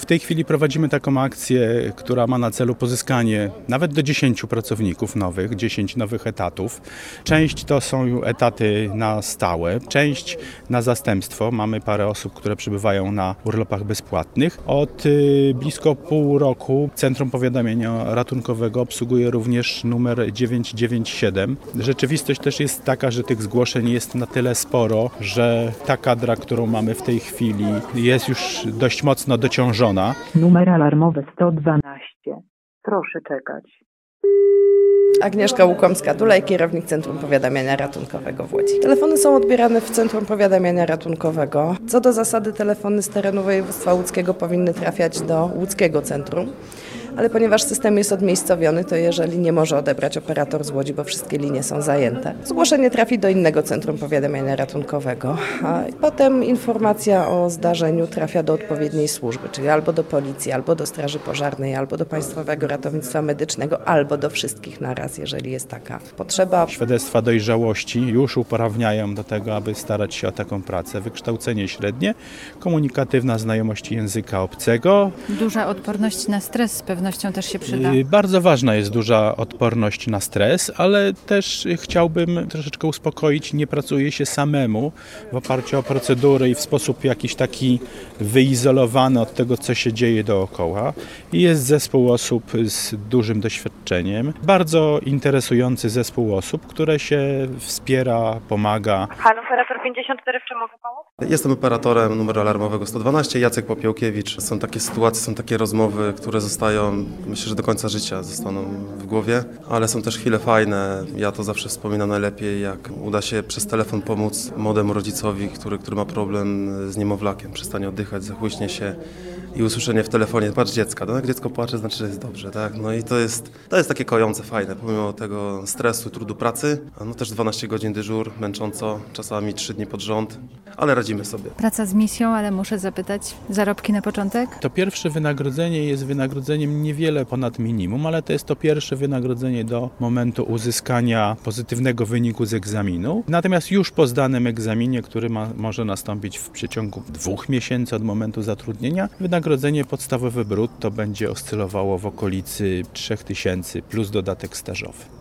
tej chwili prowadzimy taką akcję, która ma na celu pozyskanie nawet do 10 pracowników nowych, 10 nowych etatów. Część to są etaty na stałe, część na zastępstwo. Mamy parę osób, które przybywają na urlopach bezpłatnych. Od blisko pół roku Centrum Powiadamiania Ratunkowego obsługuje również numer 997. Rzeczywistość też jest taka, że tych zgłoszeń jest na tyle sporo, że ta kadra, którą mamy w tej chwili, jest już dość mocno dociążona. Numer alarmowy 112. Proszę czekać. Agnieszka Łukomska-Dulej, kierownik Centrum Powiadamiania Ratunkowego w Łodzi. Telefony są odbierane w Centrum Powiadamiania Ratunkowego. Co do zasady telefony z terenu województwa łódzkiego powinny trafiać do łódzkiego centrum, ale ponieważ system jest odmiejscowiony, to jeżeli nie może odebrać operator z Łodzi, bo wszystkie linie są zajęte, zgłoszenie trafi do innego Centrum Powiadamiania Ratunkowego. A potem informacja o zdarzeniu trafia do odpowiedniej służby, czyli albo do policji, albo do Straży Pożarnej, albo do Państwowego Ratownictwa Medycznego, albo do wszystkich naraz, jeżeli jest taka potrzeba. Świadectwa dojrzałości już uprawniają do tego, aby starać się o taką pracę. Wykształcenie średnie, komunikatywna znajomość języka obcego. Duża odporność na stres z pewnością też się przyda. Bardzo ważna jest duża odporność na stres, ale też chciałbym troszeczkę uspokoić, nie pracuje się samemu w oparciu o procedury i w sposób jakiś taki wyizolowany od tego, co się dzieje dookoła. I jest zespół osób z dużym doświadczeniem, bardzo interesujący zespół osób, które się wspiera, pomaga. Halo, operator 54, w czym mogę pomóc? Jestem operatorem numeru alarmowego 112, Jacek Popiełkiewicz. Są takie sytuacje, są takie rozmowy, które zostają, myślę, że do końca życia zostaną w głowie, ale są też chwile fajne. Ja to zawsze wspominam najlepiej, jak uda się przez telefon pomóc młodemu rodzicowi, który ma problem z niemowlakiem, przestanie oddychać, zachłyśnie się i usłyszenie w telefonie, patrz dziecka, no jak dziecko płacze, znaczy, że jest dobrze, tak? No i to jest takie kojące, fajne, pomimo tego stresu, trudu pracy, no też 12 godzin dyżur, męcząco, czasami 3 dni pod rząd, ale radzimy sobie. Praca z misją, ale muszę zapytać, zarobki na początek? To pierwsze wynagrodzenie jest wynagrodzeniem niewiele ponad minimum, ale to jest to pierwsze wynagrodzenie do momentu uzyskania pozytywnego wyniku z egzaminu. Natomiast już po zdanym egzaminie, który może nastąpić w przeciągu 2 miesięcy od momentu zatrudnienia, wynagrodzenie podstawowe brutto będzie oscylowało w okolicy 3000 plus dodatek stażowy.